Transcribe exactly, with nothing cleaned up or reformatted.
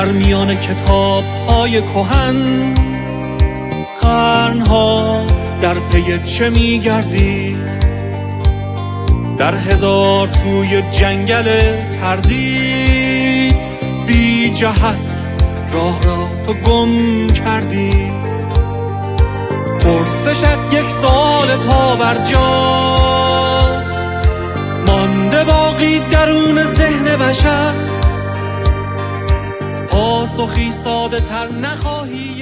در میان کتاب های کهن قرنها در پی چه میگردی؟ در هزار توی جنگل تردید بی جهت راه را تو گم کردی. پرسشت یک سال پابرجاست، مانده باقی درون ذهن بشر، پاسخی ساده تر نخواهی